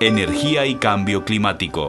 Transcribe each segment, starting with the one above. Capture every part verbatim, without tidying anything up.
Energía y cambio climático.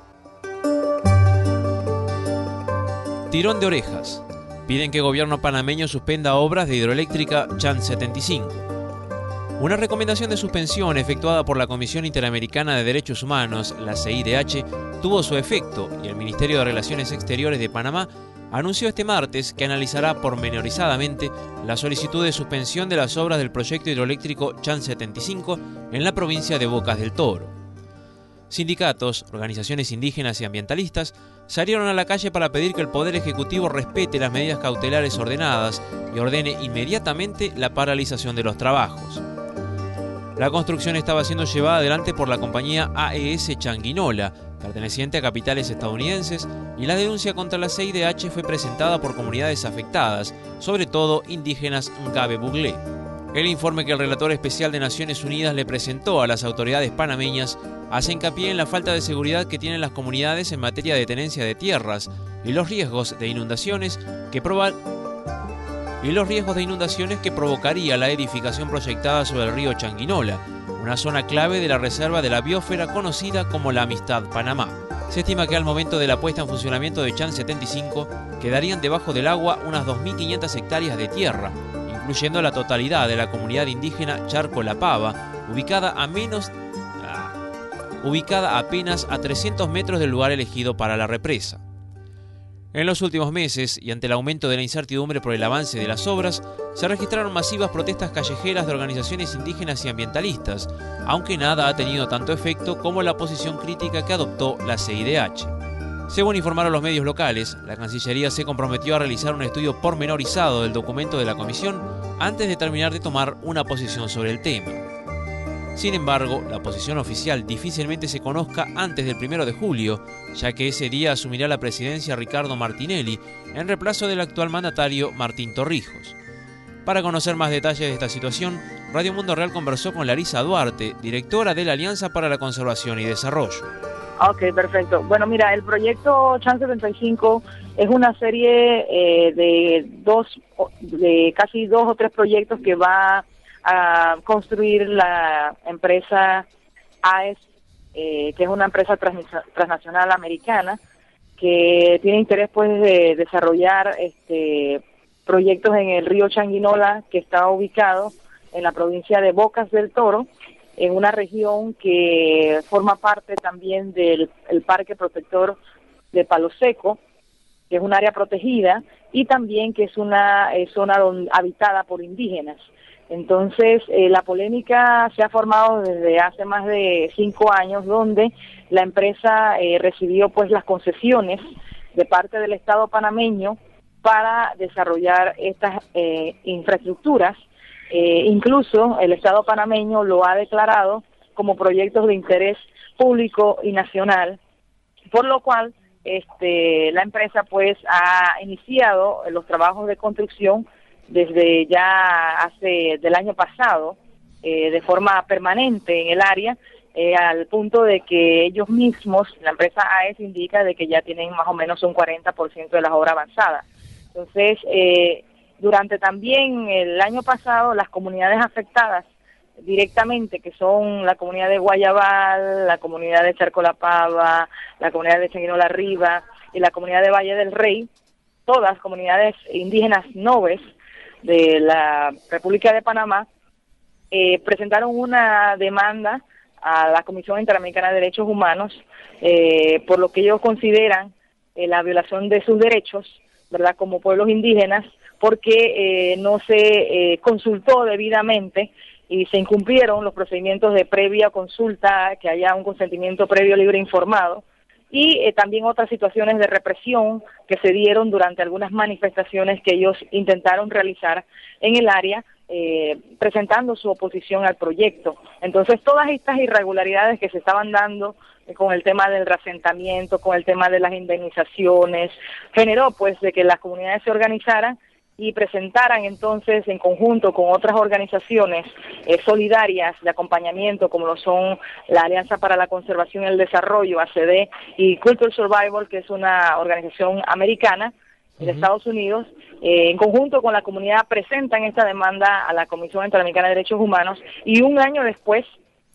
Tirón de orejas. Piden que gobierno panameño suspenda obras de hidroeléctrica Chan setenta y cinco. Una recomendación de suspensión efectuada por la Comisión Interamericana de Derechos Humanos, la C I D H, tuvo su efecto y el Ministerio de Relaciones Exteriores de Panamá anunció este martes que analizará pormenorizadamente la solicitud de suspensión de las obras del proyecto hidroeléctrico Chan setenta y cinco en la provincia de Bocas del Toro. Sindicatos, organizaciones indígenas y ambientalistas salieron a la calle para pedir que el Poder Ejecutivo respete las medidas cautelares ordenadas y ordene inmediatamente la paralización de los trabajos. La construcción estaba siendo llevada adelante por la compañía A E S Changuinola, perteneciente a capitales estadounidenses, y la denuncia contra la C I D H fue presentada por comunidades afectadas, sobre todo indígenas Ngabe Buglé. El informe que el relator especial de Naciones Unidas le presentó a las autoridades panameñas hace hincapié en la falta de seguridad que tienen las comunidades en materia de tenencia de tierras y los riesgos de inundaciones que proba- y los riesgos de inundaciones que provocaría la edificación proyectada sobre el río Changuinola, una zona clave de la reserva de la biosfera conocida como la Amistad Panamá. Se estima que al momento de la puesta en funcionamiento de Chan setenta y cinco quedarían debajo del agua unas dos mil quinientas hectáreas de tierra, incluyendo la totalidad de la comunidad indígena Charco La Pava, ubicada a menos ah, ubicada apenas a trescientos metros del lugar elegido para la represa. En los últimos meses, y ante el aumento de la incertidumbre por el avance de las obras, se registraron masivas protestas callejeras de organizaciones indígenas y ambientalistas, aunque nada ha tenido tanto efecto como la posición crítica que adoptó la C I D H. Según informaron los medios locales, la Cancillería se comprometió a realizar un estudio pormenorizado del documento de la Comisión antes de terminar de tomar una posición sobre el tema. Sin embargo, la posición oficial difícilmente se conozca antes del primero de julio, ya que ese día asumirá la presidencia Ricardo Martinelli en reemplazo del actual mandatario Martín Torrijos. Para conocer más detalles de esta situación, Radio Mundo Real conversó con Larisa Duarte, directora de la Alianza para la Conservación y Desarrollo. Ok, perfecto. Bueno, mira, el proyecto Chan setenta y cinco es una serie eh, de dos, de casi dos o tres proyectos que va a construir la empresa A E S, eh, que es una empresa trans, transnacional americana que tiene interés pues de desarrollar este proyectos en el río Changuinola, que está ubicado en la provincia de Bocas del Toro, en una región que forma parte también del el Parque Protector de Palo Seco, que es un área protegida, y también que es una eh, zona don, habitada por indígenas. Entonces, eh, la polémica se ha formado desde hace más de cinco años, donde la empresa eh, recibió pues las concesiones de parte del Estado panameño para desarrollar estas eh, infraestructuras. Eh, incluso el Estado panameño lo ha declarado como proyectos de interés público y nacional, por lo cual este, la empresa pues ha iniciado los trabajos de construcción desde ya hace del año pasado, eh, de forma permanente en el área, eh, al punto de que ellos mismos, la empresa A E S indica de que ya tienen más o menos un cuarenta por ciento de las obras avanzadas. Entonces, eh, durante también el año pasado, las comunidades afectadas directamente, que son la comunidad de Guayabal, la comunidad de Charco La Pava, la comunidad de Changuinola Arriba y la comunidad de Valle del Rey, todas comunidades indígenas noves de la República de Panamá, eh, presentaron una demanda a la Comisión Interamericana de Derechos Humanos eh, por lo que ellos consideran eh, la violación de sus derechos, ¿verdad?, como pueblos indígenas, porque eh, no se eh, consultó debidamente y se incumplieron los procedimientos de previa consulta, que haya un consentimiento previo libre e informado, y eh, también otras situaciones de represión que se dieron durante algunas manifestaciones que ellos intentaron realizar en el área, eh, presentando su oposición al proyecto. Entonces, todas estas irregularidades que se estaban dando eh, con el tema del reasentamiento, con el tema de las indemnizaciones, generó pues de que las comunidades se organizaran y presentaran entonces en conjunto con otras organizaciones eh, solidarias de acompañamiento, como lo son la Alianza para la Conservación y el Desarrollo, A C D, y Cultural Survival, que es una organización americana de uh-huh. Estados Unidos, eh, en conjunto con la comunidad presentan esta demanda a la Comisión Interamericana de Derechos Humanos, y un año después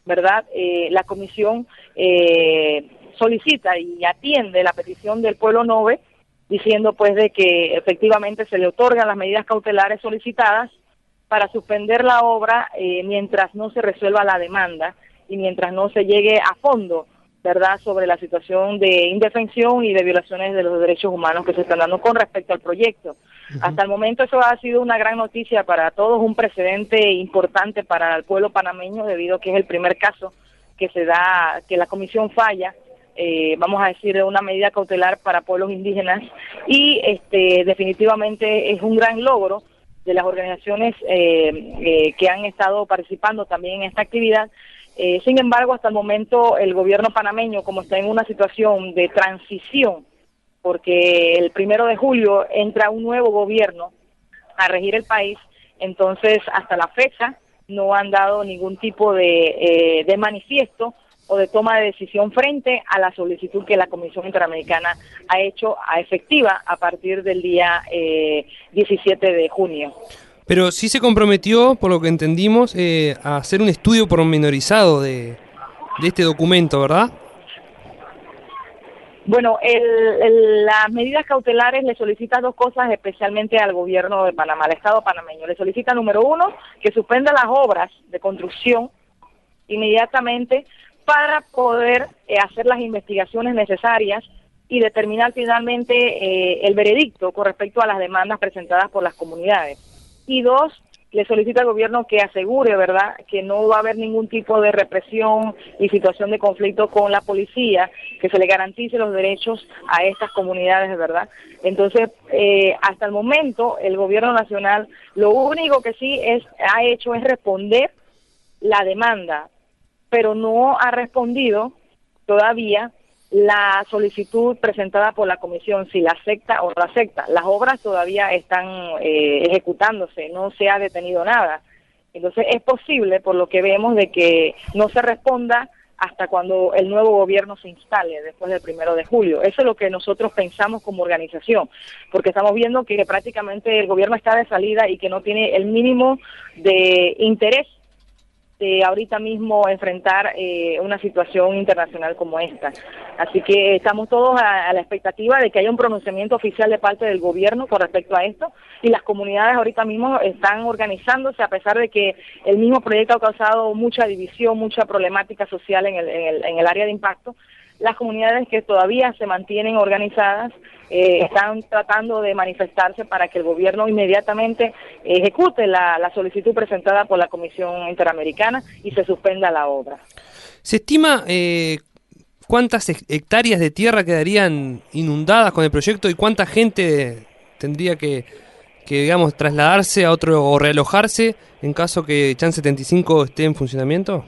¿verdad? Eh, la comisión eh, solicita y atiende la petición del pueblo Nove, diciendo pues de que efectivamente se le otorgan las medidas cautelares solicitadas para suspender la obra eh, mientras no se resuelva la demanda y mientras no se llegue a fondo, ¿verdad?, sobre la situación de indefensión y de violaciones de los derechos humanos que se están dando con respecto al proyecto. Uh-huh. Hasta el momento eso ha sido una gran noticia para todos, un precedente importante para el pueblo panameño, debido a que es el primer caso que se da, que la comisión falla, eh, vamos a decir, una medida cautelar para pueblos indígenas, y este definitivamente es un gran logro de las organizaciones eh, eh, que han estado participando también en esta actividad. Eh, sin embargo, hasta el momento el gobierno panameño, como está en una situación de transición, porque el primero de julio entra un nuevo gobierno a regir el país, entonces hasta la fecha no han dado ningún tipo de, eh, de manifiesto o de toma de decisión frente a la solicitud que la Comisión Interamericana ha hecho a efectiva a partir del día eh, diecisiete de junio. Pero sí se comprometió, por lo que entendimos, eh, a hacer un estudio pormenorizado de, de este documento, ¿verdad? Bueno, el, el, las medidas cautelares le solicitan dos cosas especialmente al gobierno de Panamá, al Estado panameño. Le solicita, número uno, que suspenda las obras de construcción inmediatamente para poder eh, hacer las investigaciones necesarias y determinar finalmente eh, el veredicto con respecto a las demandas presentadas por las comunidades. Y dos, le solicita al gobierno que asegure, ¿verdad?, que no va a haber ningún tipo de represión y situación de conflicto con la policía, que se le garantice los derechos a estas comunidades, ¿verdad? Entonces, eh, hasta el momento, el gobierno nacional lo único que sí es ha hecho es responder la demanda, pero no ha respondido todavía la solicitud presentada por la comisión, si la acepta o no acepta. Las obras todavía están eh, ejecutándose, no se ha detenido nada. Entonces es posible, por lo que vemos, de que no se responda hasta cuando el nuevo gobierno se instale, después del primero de julio. Eso es lo que nosotros pensamos como organización, porque estamos viendo que prácticamente el gobierno está de salida y que no tiene el mínimo de interés de ahorita mismo enfrentar eh, una situación internacional como esta. Así que estamos todos a, a la expectativa de que haya un pronunciamiento oficial de parte del gobierno con respecto a esto, y las comunidades ahorita mismo están organizándose, a pesar de que el mismo proyecto ha causado mucha división, mucha problemática social en el, en el, en el área de impacto. Las comunidades que todavía se mantienen organizadas eh, están tratando de manifestarse para que el gobierno inmediatamente ejecute la, la solicitud presentada por la Comisión Interamericana y se suspenda la obra. ¿Se estima eh, cuántas hectáreas de tierra quedarían inundadas con el proyecto y cuánta gente tendría que, que digamos, trasladarse a otro o realojarse en caso que Chan setenta y cinco esté en funcionamiento?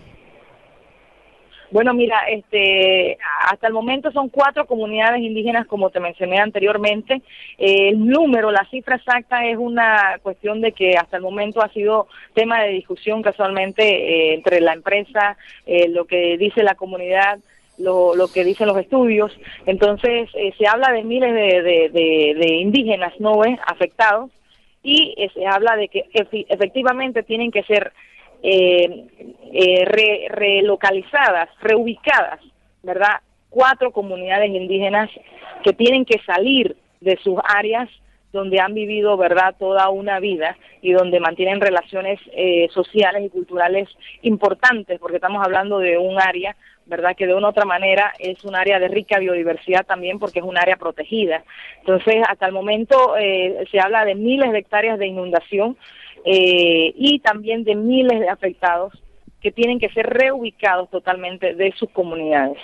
Bueno, mira, este, hasta el momento son cuatro comunidades indígenas, como te mencioné anteriormente. Eh, el número, la cifra exacta es una cuestión de que hasta el momento ha sido tema de discusión casualmente eh, entre la empresa, eh, lo que dice la comunidad, lo, lo que dicen los estudios. Entonces, eh, se habla de miles de, de, de, de indígenas no afectados, y eh, se habla de que efe, efectivamente tienen que ser Eh, eh, re, relocalizadas, reubicadas, ¿verdad? Cuatro comunidades indígenas que tienen que salir de sus áreas donde han vivido, ¿verdad?, toda una vida y donde mantienen relaciones eh, sociales y culturales importantes, porque estamos hablando de un área, ¿verdad?, que de una u otra manera es un área de rica biodiversidad también, porque es un área protegida. Entonces, hasta el momento eh, se habla de miles de hectáreas de inundación, Eh, y también de miles de afectados que tienen que ser reubicados totalmente de sus comunidades.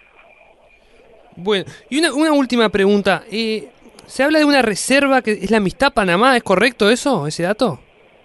Bueno, y una, una última pregunta. Eh, se habla de una reserva que es la Amistad Panamá, ¿es correcto eso, ese dato?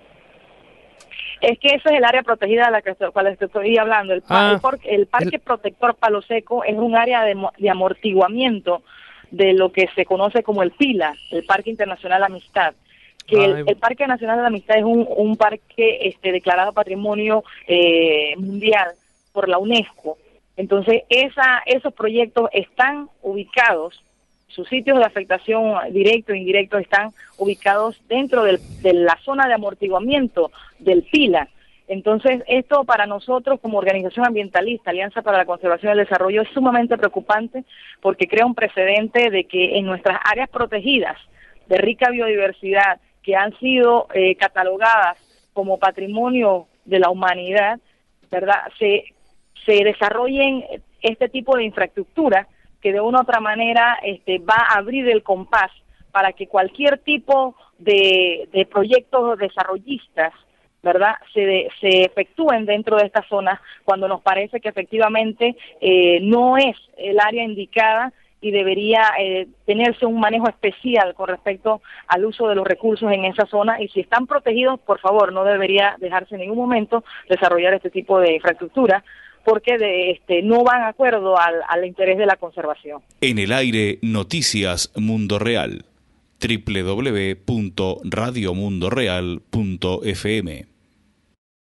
Es que ese es el área protegida de la que estoy, cual estoy hablando. El, ah, el, por, el Parque el... Protector Palo Seco es un área de, de amortiguamiento de lo que se conoce como el PILA, el Parque Internacional Amistad. Que el, el Parque Nacional de la Amistad es un, un parque este, declarado Patrimonio eh, Mundial por la UNESCO. Entonces, esa, esos proyectos están ubicados, sus sitios de afectación directo e indirecto están ubicados dentro del, de la zona de amortiguamiento del PILA. Entonces, esto para nosotros como organización ambientalista, Alianza para la Conservación y el Desarrollo, es sumamente preocupante porque crea un precedente de que en nuestras áreas protegidas de rica biodiversidad que han sido eh, catalogadas como patrimonio de la humanidad, ¿verdad?, se, se desarrollen este tipo de infraestructura que de una u otra manera este, va a abrir el compás para que cualquier tipo de, de proyectos desarrollistas, ¿verdad?, se, de, se efectúen dentro de esta zona cuando nos parece que efectivamente eh, no es el área indicada y debería eh, tenerse un manejo especial con respecto al uso de los recursos en esa zona, y si están protegidos, por favor, no debería dejarse en ningún momento desarrollar este tipo de infraestructura, porque de, este, no van de acuerdo al, al interés de la conservación. En el aire, Noticias Mundo Real. doble u doble u doble u punto radio mundo real punto f m